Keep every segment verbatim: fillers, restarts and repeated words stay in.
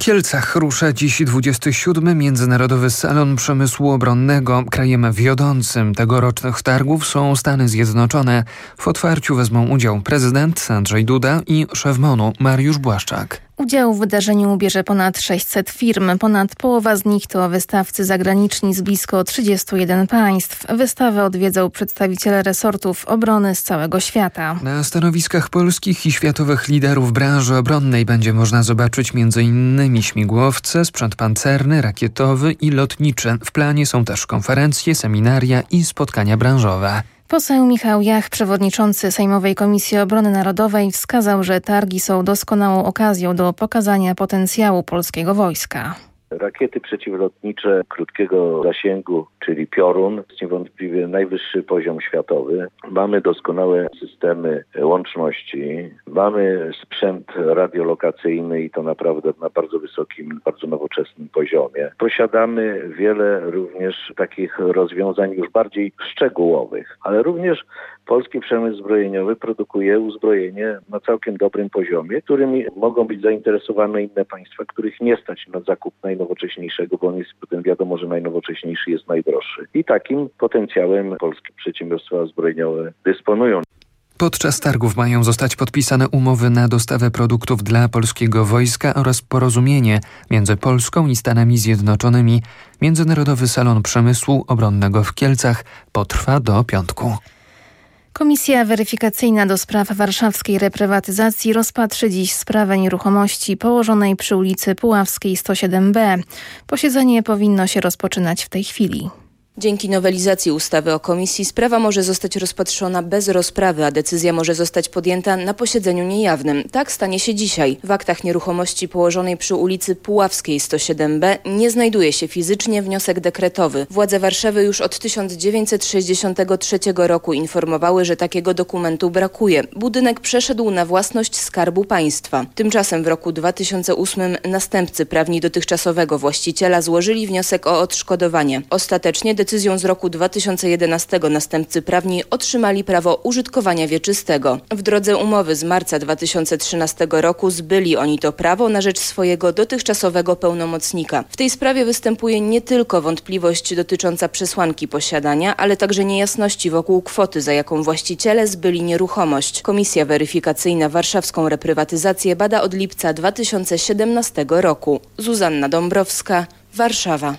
Kielcach rusza dziś dwudziesty siódmy Międzynarodowy Salon Przemysłu Obronnego. Krajem wiodącym tegorocznych targów są Stany Zjednoczone. W otwarciu wezmą udział prezydent Andrzej Duda i szef M O N-u Mariusz Błaszczak. Udział w wydarzeniu bierze ponad sześćset firm. Ponad połowa z nich to wystawcy zagraniczni z blisko trzydziestu jeden państw. Wystawę odwiedzą przedstawiciele resortów obrony z całego świata. Na stanowiskach polskich i światowych liderów branży obronnej będzie można zobaczyć między innymi śmigłowce, sprzęt pancerny, rakietowy i lotniczy. W planie są też konferencje, seminaria i spotkania branżowe. Poseł Michał Jach, przewodniczący Sejmowej Komisji Obrony Narodowej, wskazał, że targi są doskonałą okazją do pokazania potencjału polskiego wojska. Rakiety przeciwlotnicze krótkiego zasięgu, czyli Piorun, jest niewątpliwie najwyższy poziom światowy. Mamy doskonałe systemy łączności, mamy sprzęt radiolokacyjny i to naprawdę na bardzo wysokim, bardzo nowoczesnym poziomie. Posiadamy wiele również takich rozwiązań już bardziej szczegółowych, ale również polski przemysł zbrojeniowy produkuje uzbrojenie na całkiem dobrym poziomie, którymi mogą być zainteresowane inne państwa, których nie stać na zakup najnowocześniejszego, bo on jest potem wiadomo, że najnowocześniejszy jest najdroższy. I takim potencjałem polskie przedsiębiorstwa zbrojeniowe dysponują. Podczas targów mają zostać podpisane umowy na dostawę produktów dla polskiego wojska oraz porozumienie między Polską i Stanami Zjednoczonymi. Międzynarodowy Salon Przemysłu Obronnego w Kielcach potrwa do piątku. Komisja weryfikacyjna do spraw warszawskiej reprywatyzacji rozpatrzy dziś sprawę nieruchomości położonej przy ulicy Puławskiej sto siedem B. Posiedzenie powinno się rozpoczynać w tej chwili. Dzięki nowelizacji ustawy o komisji sprawa może zostać rozpatrzona bez rozprawy, a decyzja może zostać podjęta na posiedzeniu niejawnym. Tak stanie się dzisiaj. W aktach nieruchomości położonej przy ulicy Puławskiej sto siedem B nie znajduje się fizycznie wniosek dekretowy. Władze Warszawy już od tysiąc dziewięćset sześćdziesiątego trzeciego roku informowały, że takiego dokumentu brakuje. Budynek przeszedł na własność Skarbu Państwa. Tymczasem w roku dwa tysiące ósmym następcy prawni dotychczasowego właściciela złożyli wniosek o odszkodowanie. Ostatecznie decyzją z roku dwa tysiące jedenastego następcy prawni otrzymali prawo użytkowania wieczystego. W drodze umowy z marca dwa tysiące trzynastego roku zbyli oni to prawo na rzecz swojego dotychczasowego pełnomocnika. W tej sprawie występuje nie tylko wątpliwość dotycząca przesłanki posiadania, ale także niejasności wokół kwoty, za jaką właściciele zbyli nieruchomość. Komisja weryfikacyjna warszawską reprywatyzację bada od lipca dwa tysiące siedemnastego roku. Zuzanna Dąbrowska, Warszawa.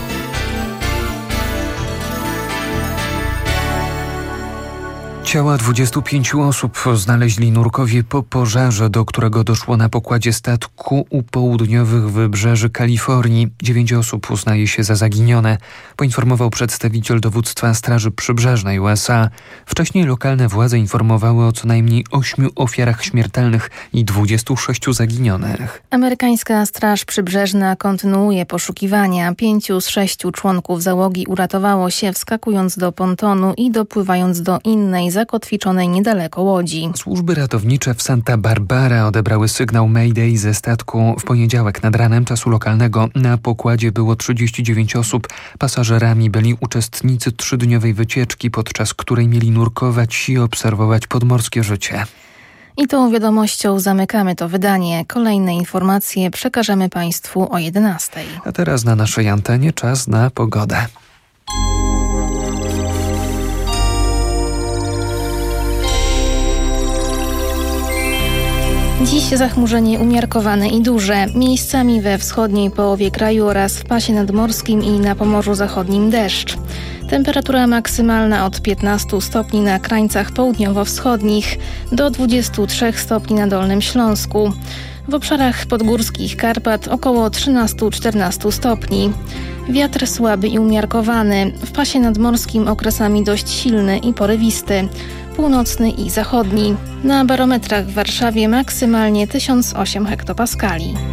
Ciała dwudziestu pięciu osób znaleźli nurkowie po pożarze, do którego doszło na pokładzie statku u południowych wybrzeży Kalifornii. Dziewięć osób uznaje się za zaginione, poinformował przedstawiciel dowództwa Straży Przybrzeżnej U S A. Wcześniej lokalne władze informowały o co najmniej ośmiu ofiarach śmiertelnych i dwudziestu sześciu zaginionych. Amerykańska Straż Przybrzeżna kontynuuje poszukiwania. Pięciu z sześciu członków załogi uratowało się, wskakując do pontonu i dopływając do innej zakotwiczonej niedaleko łodzi. Służby ratownicze w Santa Barbara odebrały sygnał Mayday ze statku w poniedziałek nad ranem czasu lokalnego. Na pokładzie było trzydzieści dziewięć osób. Pasażerami byli uczestnicy trzydniowej wycieczki, podczas której mieli nurkować i obserwować podmorskie życie. I tą wiadomością zamykamy to wydanie. Kolejne informacje przekażemy Państwu o jedenastej. A teraz na naszej antenie czas na pogodę. Dziś zachmurzenie umiarkowane i duże. Miejscami we wschodniej połowie kraju oraz w pasie nadmorskim i na Pomorzu Zachodnim deszcz. Temperatura maksymalna od piętnastu stopni na krańcach południowo-wschodnich do dwudziestu trzech stopni na Dolnym Śląsku. W obszarach podgórskich Karpat około trzynastu do czternastu stopni. Wiatr słaby i umiarkowany. W pasie nadmorskim okresami dość silny i porywisty. Północny i zachodni. Na barometrach w Warszawie maksymalnie tysiąc osiem hektopaskali.